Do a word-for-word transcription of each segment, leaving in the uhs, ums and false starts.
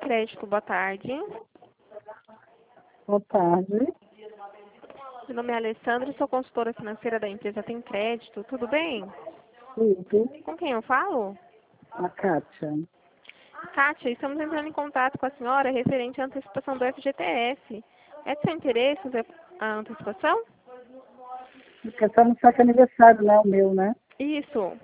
Crédito, boa tarde. Boa tarde. Meu nome é Alessandra, sou consultora financeira da empresa Tem Crédito. Tudo bem? Tudo. Com quem eu falo? A Kátia. Kátia, estamos entrando em contato com a senhora referente à antecipação do F G T S. É de seu interesse a antecipação? Porque só no saque aniversário, né? O meu, né? Isso.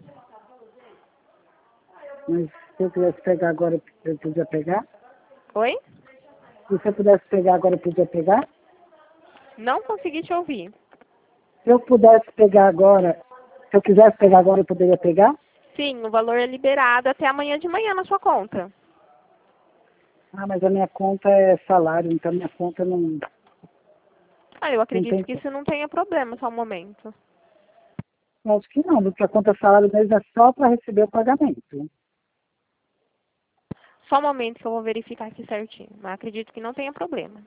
Mas se eu quisesse pegar agora, eu podia pegar? Oi? E se eu pudesse pegar agora, eu podia pegar? Não consegui te ouvir. Se eu pudesse pegar agora, se eu quisesse pegar agora, eu poderia pegar? Sim, o valor é liberado até amanhã de manhã na sua conta. Ah, mas a minha conta é salário, então a minha conta não, Ah, eu não acredito tem... que isso não tenha problema só um momento. Acho que não, porque a conta salário mesmo é só para receber o pagamento. Só um momento que eu vou verificar aqui certinho. Mas acredito que não tenha problema.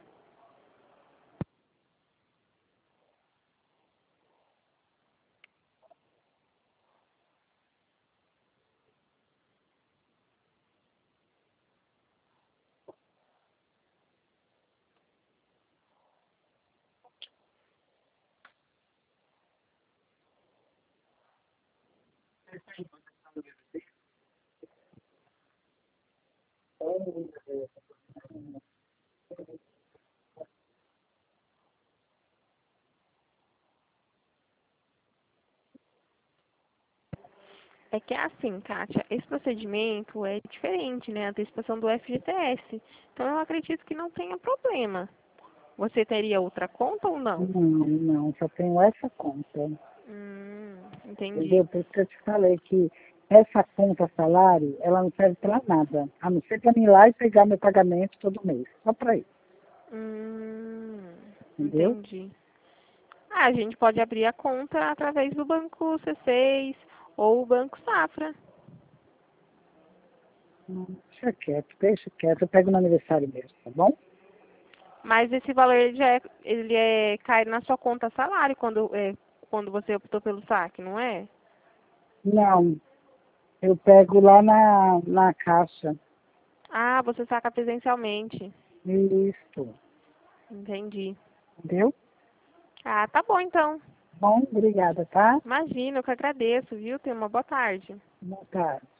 É que é assim, Kátia, esse procedimento é diferente, né? A antecipação do F G T S. Então eu acredito que não tenha problema. Você teria outra conta ou não? Não, não, só tenho essa conta. Hum, entendi. Entendeu? Por isso que eu te falei que essa conta salário, ela não serve para nada. A não ser para mim ir lá e pegar meu pagamento todo mês. Só para isso. Hum, Entendeu? entendi. Ah, a gente pode abrir a conta através do Banco C seis ou o Banco Safra. Hum, Deixa quieto, deixa quieto. Eu pego no aniversário mesmo, tá bom? Mas esse valor ele já é, ele é, cai na sua conta salário quando, é, quando você optou pelo saque, não é? Não, eu pego lá na, na caixa. Ah, você saca presencialmente. Isso. Entendi. Entendeu? Ah, tá bom então. Bom, obrigada, tá? Imagina, eu que agradeço, viu? Tenha uma boa tarde. Boa tarde.